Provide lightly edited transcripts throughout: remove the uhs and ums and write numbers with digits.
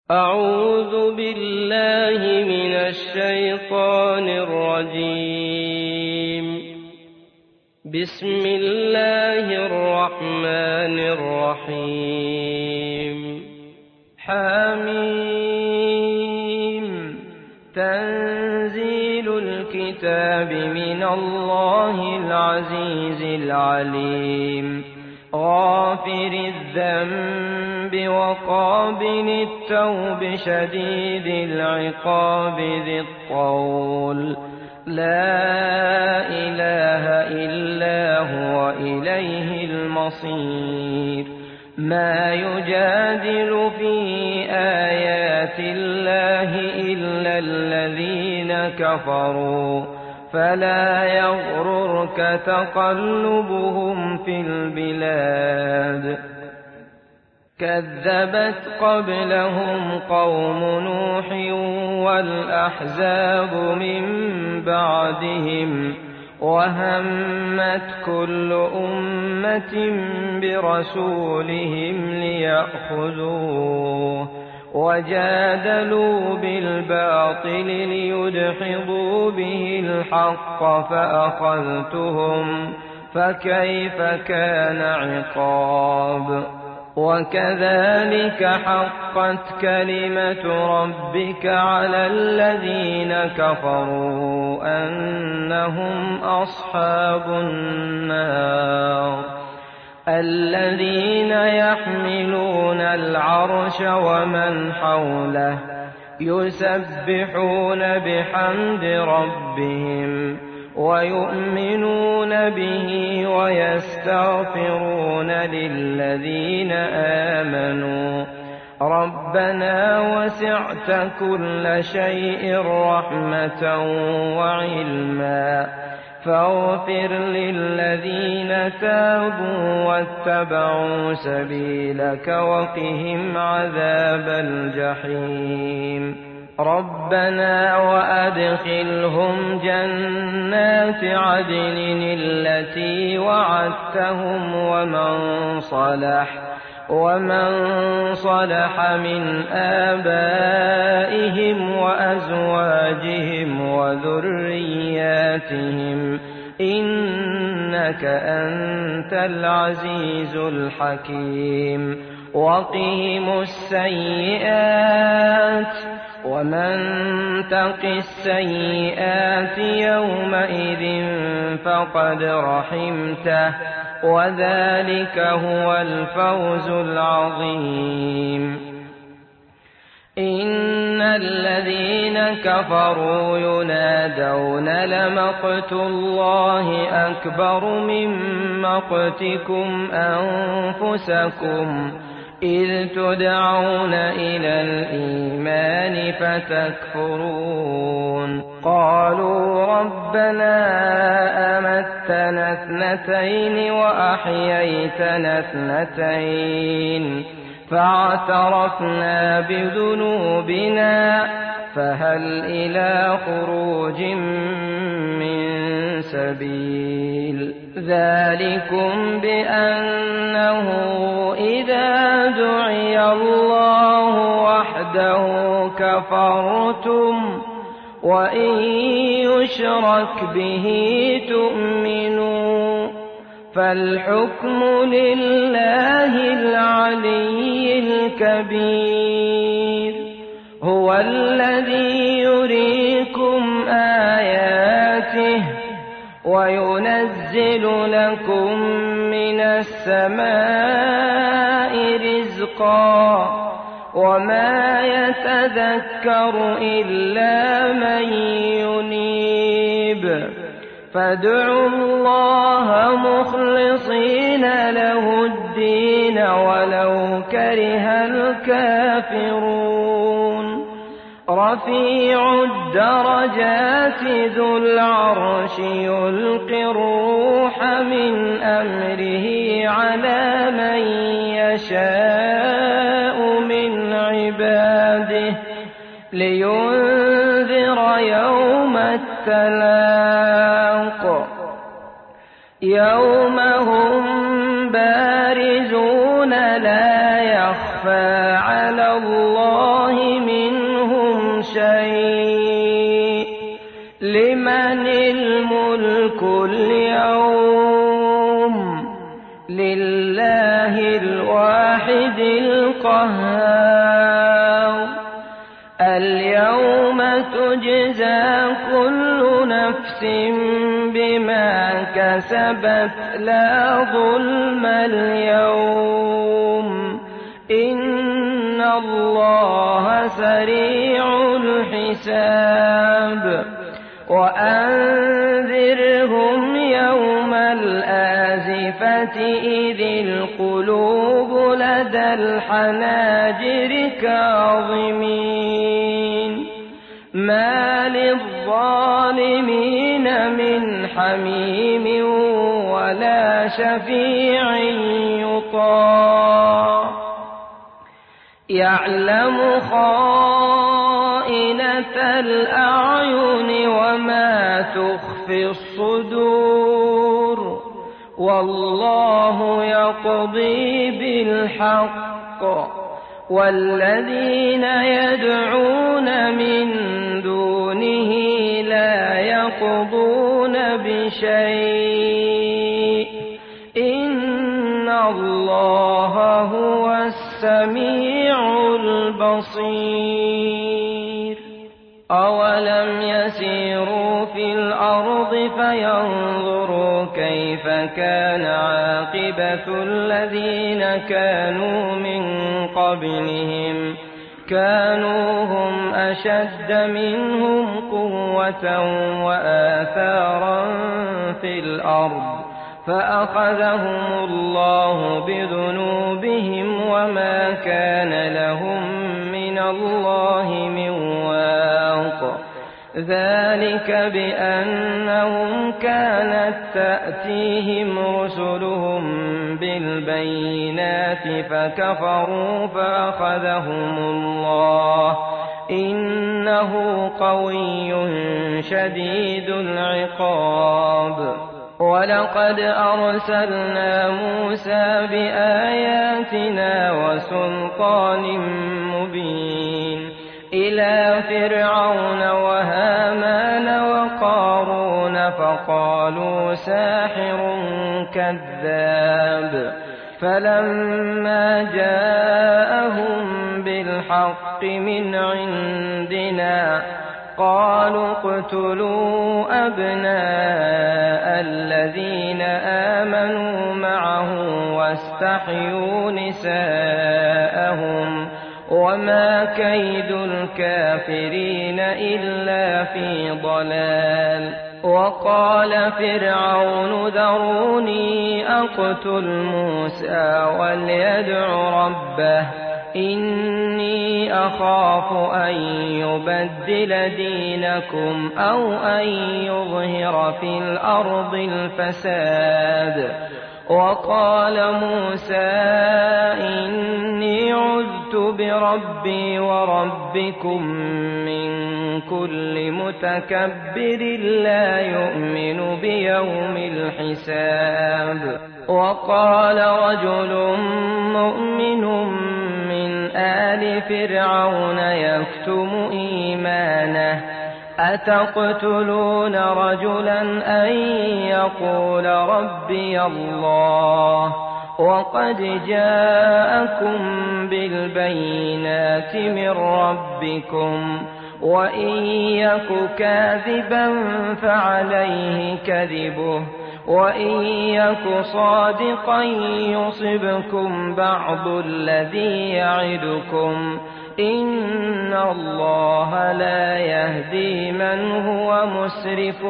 أعوذ بالله من الشيطان الرجيم. بسم الله الرحمن الرحيم. حميم. تنزيل الكتاب من الله العزيز العليم. غافر الذنب وقابل التوب شديد العقاب ذي الطول. لا إله إلا هو إليه المصير. ما يجادل في آيات الله إلا الذين كفروا فلا يغررك تقلبهم في البلاد. كذبت قبلهم قوم نوح والأحزاب من بعدهم وهمت كل أمة برسولهم ليأخذوه وجادلوا بالباطل ليدحضوا به الحق فأخذتهم فكيف كان عقاب. وكذلك حقت كلمة ربك على الذين كفروا أنهم أصحاب النار. الذين يحملون العرش ومن حوله يسبحون بحمد ربهم ويؤمنون به ويستغفرون للذين آمنوا ربنا وسعت كل شيء رحمة وعلما فاغفر للذين تابوا واتبعوا سبيلك وقهم عذاب الجحيم. ربنا وأدخلهم جنات عدن التي وعدتهم ومن صلح من آبائهم وأزواجهم وذرياتهم إنك أنت العزيز الحكيم. وقهم السيئات ومن تق السيئات يومئذ فقد رحمته وذلك هو الفوز العظيم. إن الذين كفروا ينادون لمقت الله أكبر من مقتكم أنفسكم إذ تدعون إلى الإيمان فتكفرون. قالوا ربنا أمتنا اثنتين وأحييتنا اثنتين فاعترفنا بذنوبنا فهل إلى خروج من سبيل. ذلكم بأنه إذا دعي الله وحده كفرتم وإن يشرك به تؤمنوا فالحكم لله العلي الكبير. هو الذي يريكم آياته وينزل لكم من السماء رزقا وما يتذكر إلا من ينيب. فادعوا الله مخلصين له الدين ولو كره الكافرون. رفيع الدرجات ذو العرش يلقي الروح من أمره على من يشاء من عباده لينذر يوم التلاق يوم هم بارزون لا يخفى على الله منهم شيء. لمن الملك اليوم؟ لله الواحد القهار. اليوم تجزى كل نفس بما كسبت لا ظلم اليوم، إن الله سريع الحساب. وأنذرهم يوم الآزفة إذ القلوب لدى الحناجر كاظمين ما للظالمين من حميم ولا شفيع يطاع. يعلم خائنة الأعين وما تخفي الصدور، والله يقضي بالحق، والذين يدعون من دونه لا يقضون بشيء، إن الله هو السميع البصير. أولم يسيروا في الأرض فينظروا كيف كان عاقبة الذين كانوا من قبلهم، كانوا هم أشد منهم قوة وآثارا في الأرض، فأخذهم الله بذنوبهم وما كان لهم من الله من واق. ذلك بأنهم كانت تأتيهم رسلهم بالبينات فكفروا فأخذهم الله، إنه قوي شديد العقاب. ولقد أرسلنا موسى بآياتنا وسلطان مبين إلى فرعون وهامان وقارون فقالوا ساحر كذاب. فلما جاءهم بالحق من عندنا قالوا اقتلوا أبناء الذين آمنوا معه واستحيوا نساءهم، وما كيد الكافرين إلا في ضلال. وقال فرعون ذروني أقتل موسى وليدع ربه إني أخاف أن يبدل دينكم أو أن يظهر في الأرض الفساد. وقال موسى إني عذت بربي وربكم من كل متكبر لا يؤمن بيوم الحساب. وقال رجل مؤمن من آل فرعون يكتم إيمانه أتقتلون رجلا أن يقول ربي الله وقد جاءكم بالبينات من ربكم وإن يك كاذبا فعليه كذبه وإن يك صادقا يصبكم بعض الذي يعدكم إن الله لا يهدي من هو مسرف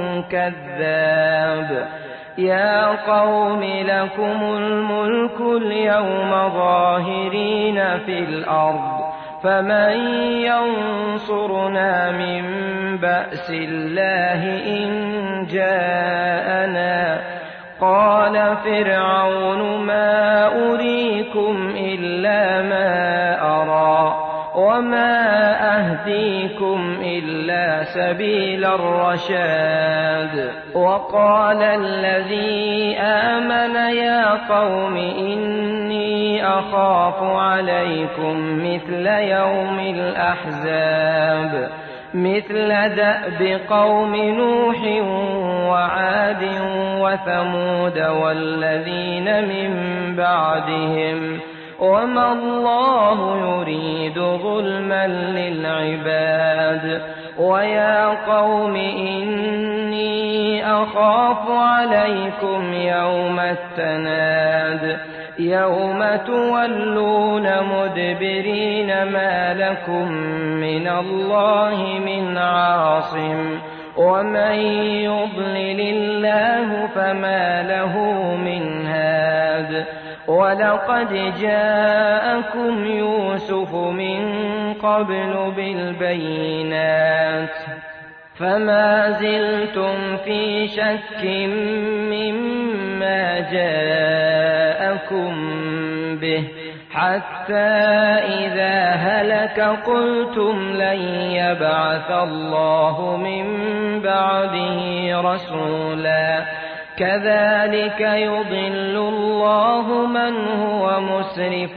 كذاب. يا قوم لكم الملك اليوم ظاهرين في الأرض فمن ينصرنا من بأس الله إن جاءنا. قال فرعون ما أريكم إلا ما أرى وما أهديكم إلا سبيل الرشاد. وقال الذي آمن يا قوم إني أخاف عليكم مثل يوم الأحزاب مثل دأب قوم نوح وعاد وثمود والذين من بعدهم وما الله يريد ظلما للعباد ويا قوم إني أخاف عليكم يوم التناد يوم تولون مدبرين ما لكم من الله من عاصم ومن يضلل الله فما له من هاد ولقد جاءكم يوسف من قبل بالبينات فما زلتم في شك مما جاءكم به حتى إذا هلك قلتم لن يبعث الله من بعده رسولا كذلك يضل الله من هو مسرف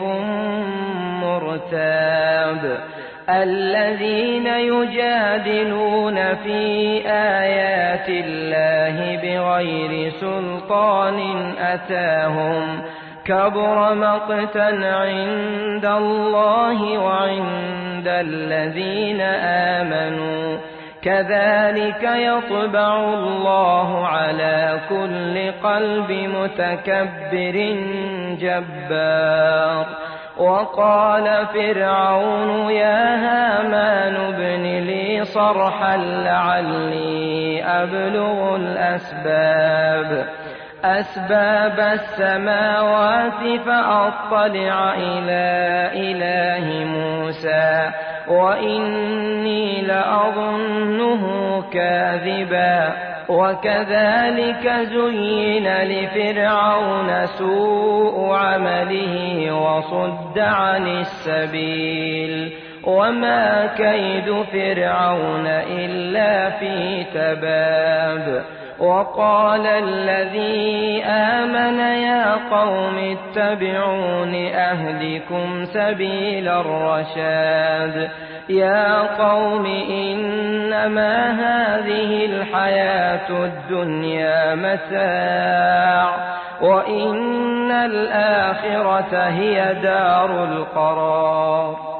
مرتاب الذين يجادلون في آيات الله بغير سلطان أتاهم كبر مقتا عند الله وعند الذين آمنوا كذلك يطبع الله على كل قلب متكبر جبار وقال فرعون يا هامان ابن لي صرحا لعلي أبلغ أسباب السماوات فأطلع إلى إله موسى وإني لأظنه كاذبا وكذلك زين لفرعون سوء عمله وصد عن السبيل وما كيد فرعون إلا في تباب وقال الذي آمن يا قوم اتبعون أهدكم سبيل الرشاد يا قوم إنما هذه الحياة الدنيا متاع وإن الآخرة هي دار القرار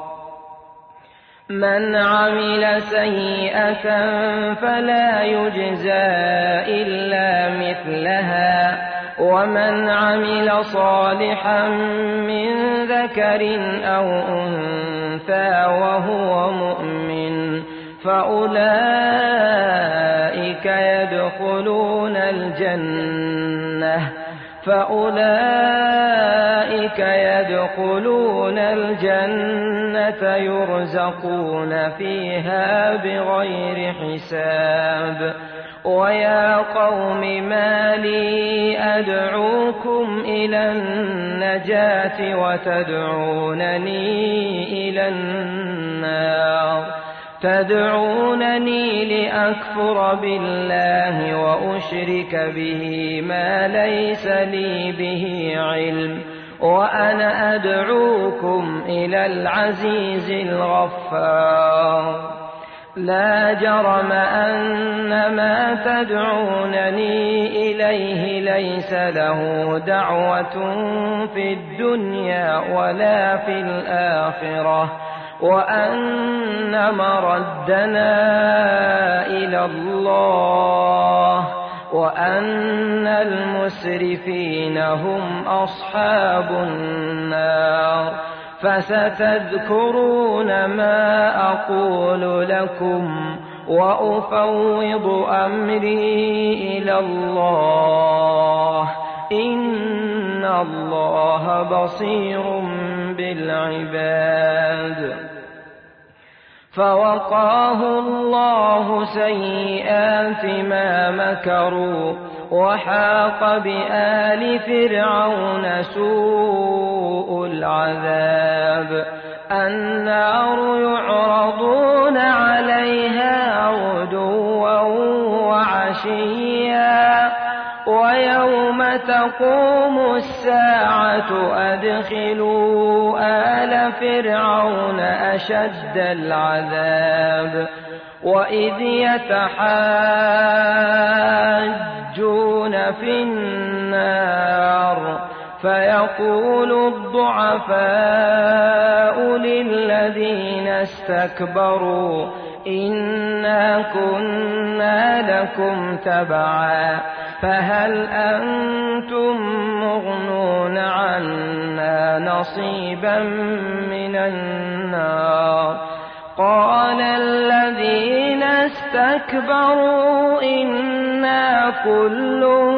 من عمل سيئة فلا يجزى إلا مثلها ومن عمل صالحا من ذكر أو أنثى وهو مؤمن فأولئك يدخلون الجنة يرزقون فيها بغير حساب ويا قوم ما لي أدعوكم إلى النجاة وتدعونني إلى النار تدعونني لأكفر بالله وأشرك به ما ليس لي به علم وأنا أدعوكم إلى العزيز الغفار لا جرم أن ما تدعونني إليه ليس له دعوة في الدنيا ولا في الآخرة وأن مردنا إلى الله وأن المسرفين هم أصحاب النار فستذكرون ما أقول لكم وأفوض أمري إلى الله إن الله بصير بالعباد فوقاه الله سيئات ما مكروا وحاق بآل فرعون سوء العذاب النار يعرضون عليها غدوا وعشيا ويوم تقوم الساعة أدخلوا آل فرعون أشد العذاب وإذ يتحاجون في النار فيقول الضعفاء للذين استكبروا إنا كنا لكم تبعا فهل أنتم مغنون عنا نصيبا من النار قال الذين استكبروا إنا كل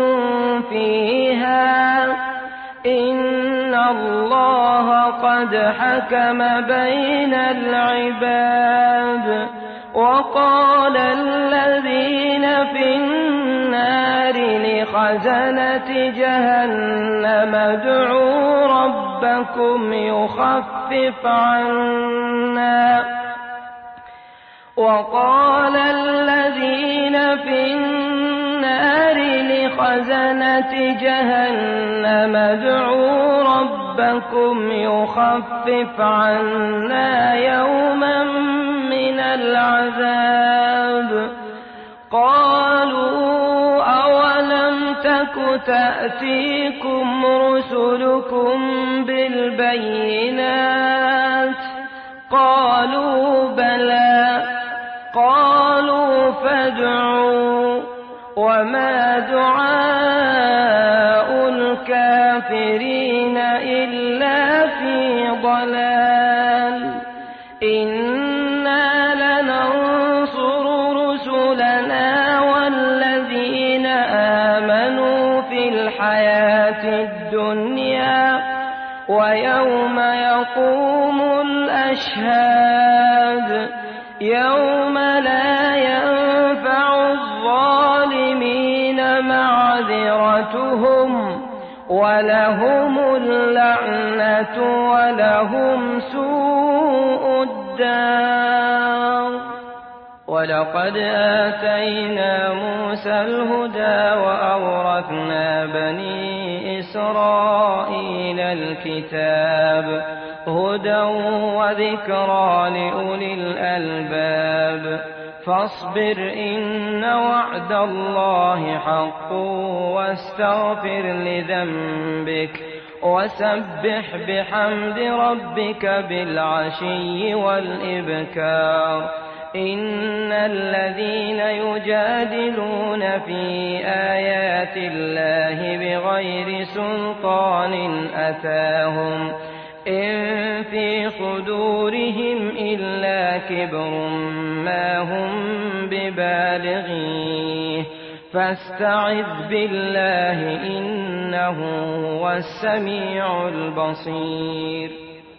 فيها إن الله قد حكم بين العباد وقال الذين في النار لخزنة جهنم ادعوا ربكم يخفف عنا وقال الذين في النار لخزنة جهنم ادعوا ربكم يخفف عنا يوما من العذاب قالوا أولم تك تأتيكم رسلكم بالبينات قالوا بلى قالوا فادعوا وما دعاء الكافرين إلا في ضلال إنا لننصر رسلنا والذين آمنوا في الحياة الدنيا ويوم يقوم الأشهاد يوم لا ينفع الظالمين معذرتهم ولهم اللعنة ولهم سوء الدار ولقد آتينا موسى الهدى وأورثنا بني إسرائيل الكتاب هدى وذكرى لأولي الألباب فاصبر إن وعد الله حق واستغفر لذنبك وسبح بحمد ربك بالعشي والإبكار إن الذين يجادلون في آيات الله بغير سلطان أتاهم إن في صدورهم إلا كبر ما هم ببالغيه فاستعذ بالله إنه هو السميع البصير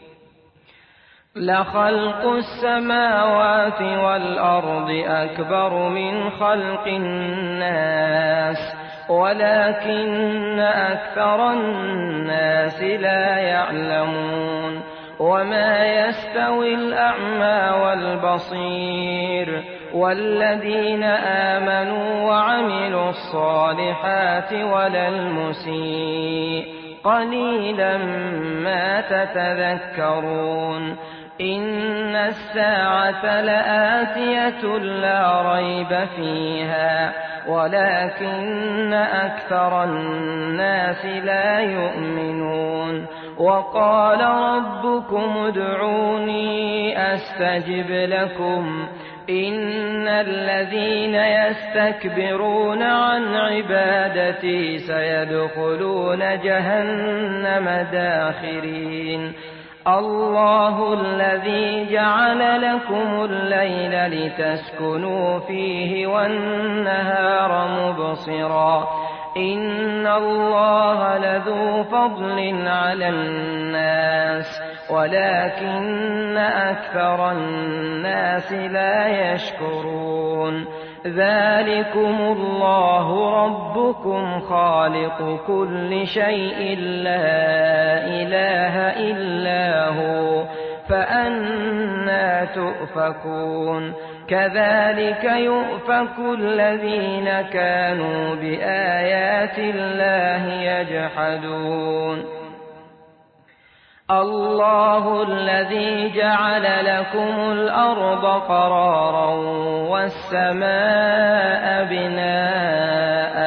لخلق السماوات والأرض أكبر من خلق الناس ولكن أكثر الناس لا يعلمون وما يستوي الأعمى والبصير والذين آمنوا وعملوا الصالحات ولا المسيء قليلا ما تتذكرون إن الساعة لآتية لا ريب فيها ولكن أكثر الناس لا يؤمنون وقال ربكم ادعوني أستجب لكم إن الذين يستكبرون عن عبادتي سيدخلون جهنم داخرين الله الذي جعل لكم الليل لتسكنوا فيه والنهار مبصرا إن الله لذو فضل على الناس ولكن أكثر الناس لا يشكرون ذلكم الله ربكم خالق كل شيء لا إله إلا هو فأنى تؤفكون كذلك يؤفك الذين كانوا بآيات الله يجحدون الله الذي جعل لكم الأرض قرارا والسماء بناء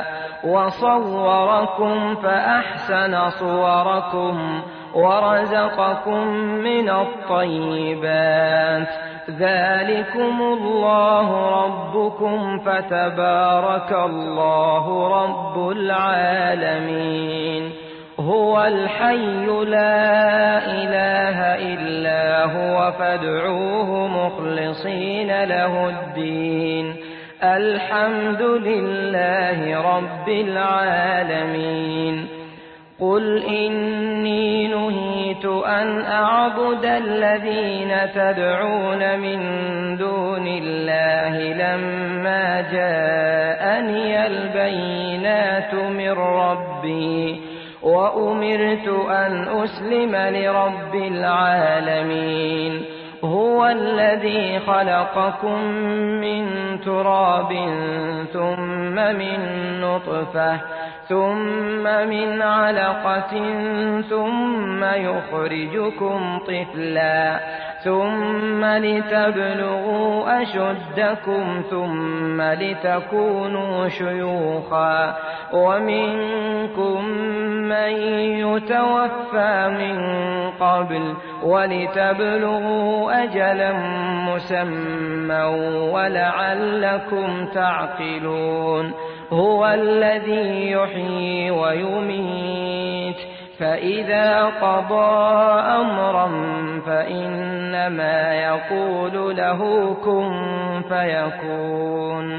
وصوركم فأحسن صوركم ورزقكم من الطيبات ذلكم الله ربكم فتبارك الله رب العالمين هو الحي لا إله إلا هو فادعوه مخلصين له الدين الحمد لله رب العالمين قل إني نهيت أن أعبد الذين تدعون من دون الله لما جاءني البينات من ربي وأمرت أن أسلم لرب العالمين هو الذي خلقكم من تراب ثم من نطفة ثم من علقة ثم يخرجكم طفلا ثم لتبلغوا أشدكم ثم لتكونوا شيوخا ومنكم من يتوفى من قبل ولتبلغوا أجلا مسمى ولعلكم تعقلون هو الذي يحيي ويميت فإذا قضى أمرا فإنما يقول له كن فيكون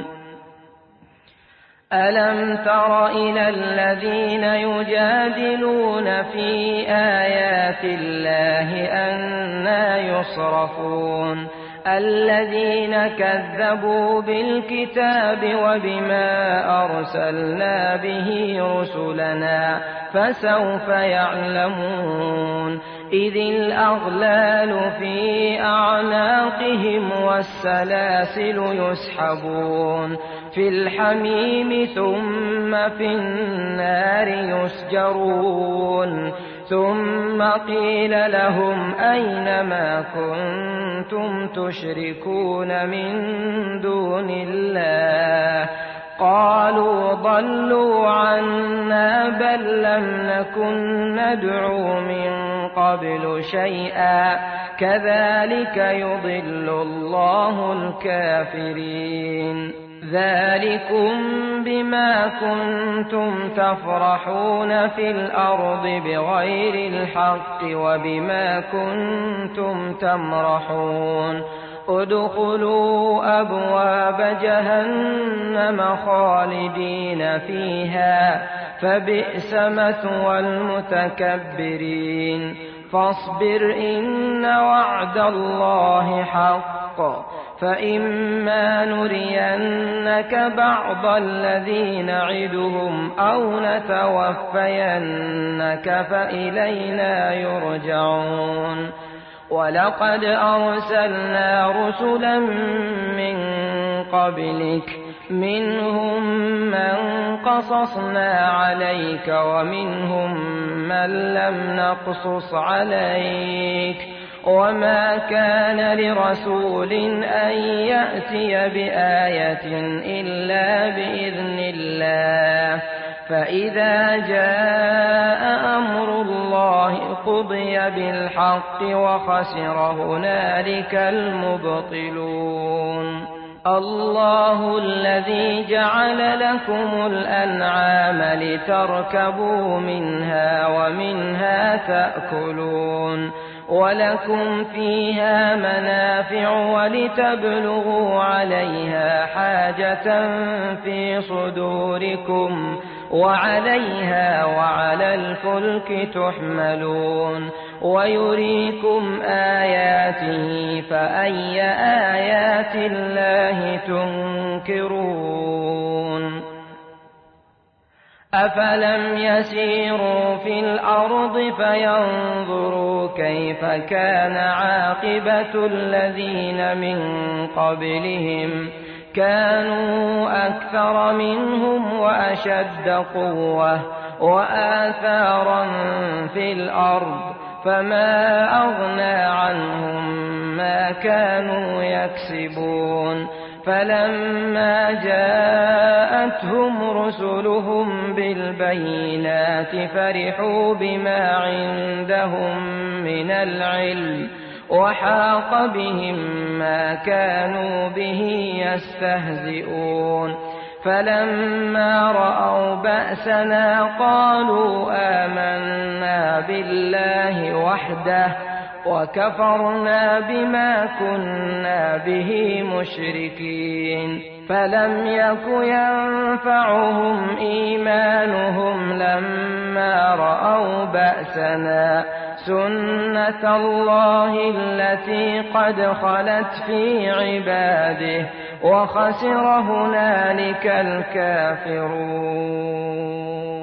ألم تر إلى الذين يجادلون في آيات الله أنى يصرفون الذين كذبوا بالكتاب وبما أرسلنا به رسلنا فسوف يعلمون إذ الأغلال في أعناقهم والسلاسل يسحبون في الحميم ثم في النار يسجرون ثم قيل لهم أين ما كنتم تشركون من دون الله قالوا ضلوا عنا بل لم نكن ندعو من قبل شيئا كذلك يضل الله الكافرين ذلكم بما كنتم تفرحون في الأرض بغير الحق وبما كنتم تمرحون ادخلوا أبواب جهنم خالدين فيها فبئس مثوى المتكبرين فاصبر إن وعد الله حق فإما نرينك بعض الذي نعدهم أو نتوفينك فإلينا يرجعون ولقد أرسلنا رسلا من قبلك منهم من قصصنا عليك ومنهم من لم نقصص عليك وما كان لرسول أن يأتي بآية إلا بإذن الله فإذا جاء أمر الله قضي بالحق وخسر هنالك المبطلون الله الذي جعل لكم الأنعام لتركبوا منها ومنها تأكلون ولكم فيها منافع ولتبلغوا عليها حاجة في صدوركم وعليها وعلى الفلك تحملون ويريكم آياته فأي آيات الله تنكرون أفلم يسيروا في الأرض فينظروا كيف كان عاقبة الذين من قبلهم كانوا أكثر منهم وأشد قوة وآثارا في الأرض فما أغنى عنهم ما كانوا يكسبون فلما جاءتهم رسلهم بالبينات فرحوا بما عندهم من العلم وحاق بهم ما كانوا به يستهزئون فلما رأوا بأسنا قالوا آمنا بالله وحده وكفرنا بما كنا به مشركين فلم يك ينفعهم إيمانهم لما رأوا بأسنا سنة الله التي قد خلت في عباده وخسر هنالك الكافرون.